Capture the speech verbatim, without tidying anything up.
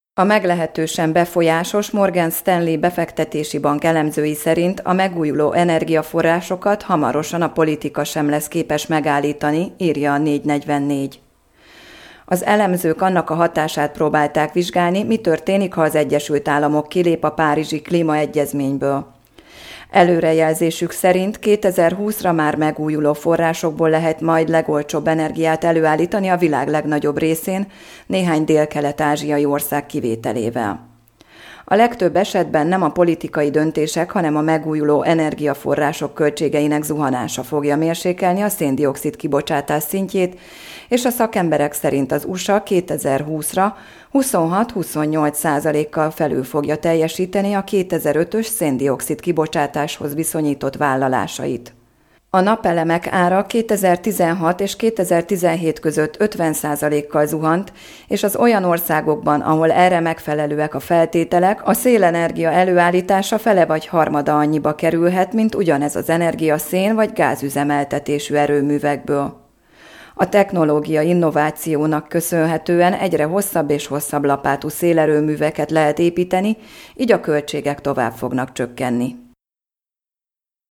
A meglehetősen befolyásos Morgan Stanley befektetési bank elemzői szerint a megújuló energiaforrásokat hamarosan a politika sem lesz képes megállítani, írja a négy negyvennégy. Az elemzők annak a hatását próbálták vizsgálni, mi történik, ha az Egyesült Államok kilép a Párizsi Klímaegyezményből. Előrejelzésük szerint kétezer-húszra már megújuló forrásokból lehet majd legolcsóbb energiát előállítani a világ legnagyobb részén, néhány dél-kelet-ázsiai ország kivételével. A legtöbb esetben nem a politikai döntések, hanem a megújuló energiaforrások költségeinek zuhanása fogja mérsékelni a szén-dioxid kibocsátás szintjét, és a szakemberek szerint az u es á kétezer-húszra huszonhat-huszonnyolc százalékkal felül fogja teljesíteni a kétezer-ötös szén-dioxid kibocsátáshoz viszonyított vállalásait. A napelemek ára kétezer-tizenhat és kétezer-tizenhét között ötven százalékkal zuhant, és az olyan országokban, ahol erre megfelelőek a feltételek, a szélenergia előállítása fele vagy harmada annyiba kerülhet, mint ugyanez az energia szén vagy gázüzemeltetésű erőművekből. A technológia innovációnak köszönhetően egyre hosszabb és hosszabb lapátú szélerőműveket lehet építeni, így a költségek tovább fognak csökkenni.